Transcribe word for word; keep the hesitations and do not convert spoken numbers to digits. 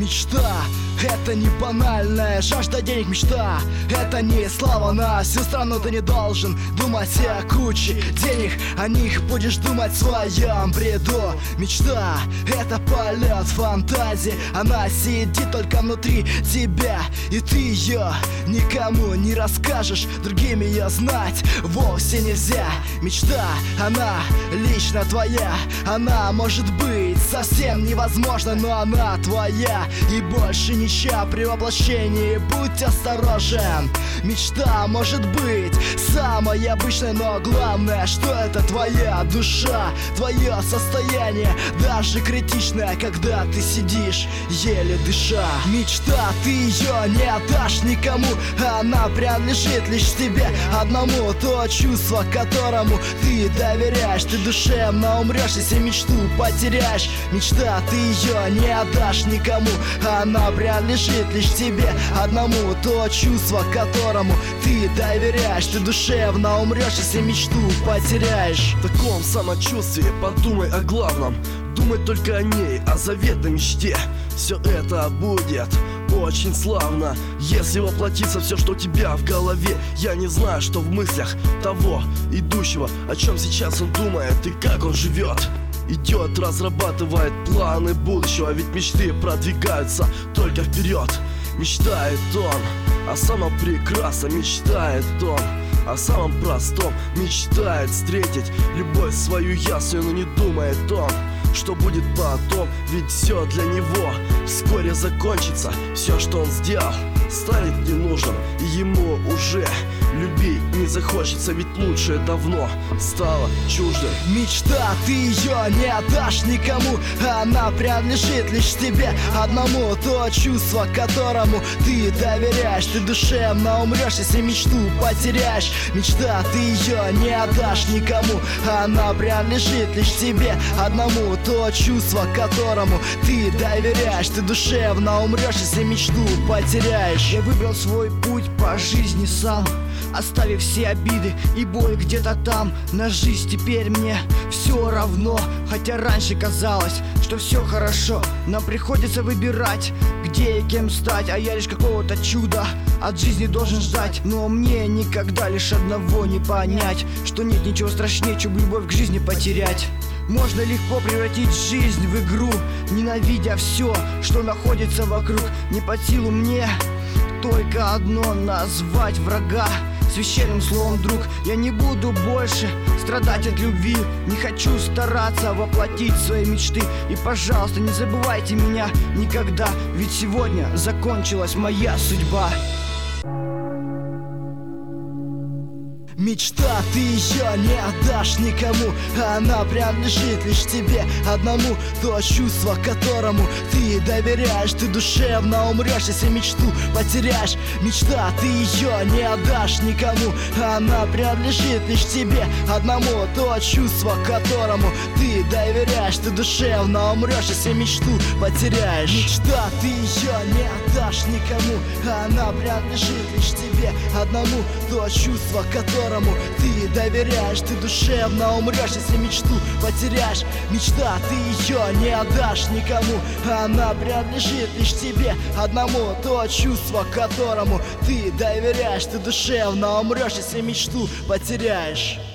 Мечта — это не банальная жажда денег. Мечта — это не слава на всю страну. Ты не должен думать о куче денег, о них будешь думать в своем бреду. Мечта — это полет фантазии, она сидит только внутри тебя, и ты ее никому не расскажешь, другим ее знать вовсе нельзя. Мечта, она лично твоя, она может быть совсем невозможна, но она твоя и больше ничья. При воплощении будь осторожен. Мечта может быть самой обычной, но главное, что это твоя душа, твое состояние, даже критичное, когда ты сидишь, еле дыша. Мечта, ты ее не отдашь никому, она принадлежит лишь тебе одному. То чувство, которому ты доверяешь, ты душевно умрешь, если мечту потеряешь. Мечта, ты ее не отдашь никому, она принадлежит лишь тебе одному. То чувство, которому ты доверяешь, ты душевно умрешь, если мечту потеряешь. В таком самочувствии подумай о главном, думай только о ней, о заветной мечте. Все это будет очень славно, если воплотится все, что у тебя в голове. Я не знаю, что в мыслях того идущего, о чем сейчас он думает и как он живет. Идет, разрабатывает планы будущего, ведь мечты продвигаются только вперед. Мечтает он о самом прекрасном, мечтает он о самом простом, мечтает встретить любовь свою ясную, но не думает он, что будет потом, ведь все для него вскоре закончится. Все, что он сделал, станет ненужным, и ему уже любить не захочется, ведь лучшее давно стало чуждым. Мечта, ты ее не отдашь никому, она принадлежит лишь тебе одному. То чувство, которому ты доверяешь, ты душевно умрешь, если мечту потеряешь. Мечта, ты ее не отдашь никому, она принадлежит лишь тебе одному. То чувство, которому ты доверяешь, ты душевно умрешь, если мечту потеряешь. Я выбрал свой путь по жизни сам, оставив все обиды и боль где-то там. На жизнь теперь мне все равно, хотя раньше казалось, что все хорошо. Нам приходится выбирать, где и кем стать, а я лишь какого-то чуда от жизни должен ждать. Но мне никогда лишь одного не понять, что нет ничего страшнее, чем любовь к жизни потерять. Можно легко превратить жизнь в игру, ненавидя все, что находится вокруг. Не под силу мне только одно — назвать врага священным словом друг. Я не буду больше страдать от любви, не хочу стараться воплотить свои мечты. И, пожалуйста, не забывайте меня никогда, ведь сегодня закончилась моя судьба. Мечта, ты ее не отдашь никому, она принадлежит лишь тебе одному. То чувство, которому ты доверяешь, ты душевно умрешь, если мечту потеряешь. Мечта, ты ее не отдашь никому, она принадлежит лишь тебе одному. То чувство, которому ты доверяешь, ты душевно умрешь, если мечту потеряешь. Мечта, ты ее не отдашь никому, она принадлежит лишь тебе одному. То чувство, которому ты доверяешь, ты душевно умрешь, если мечту потеряешь. Мечта, ты ее не отдашь никому, она принадлежит лишь тебе одному. То чувство, которому ты доверяешь, ты душевно умрешь, если мечту потеряешь.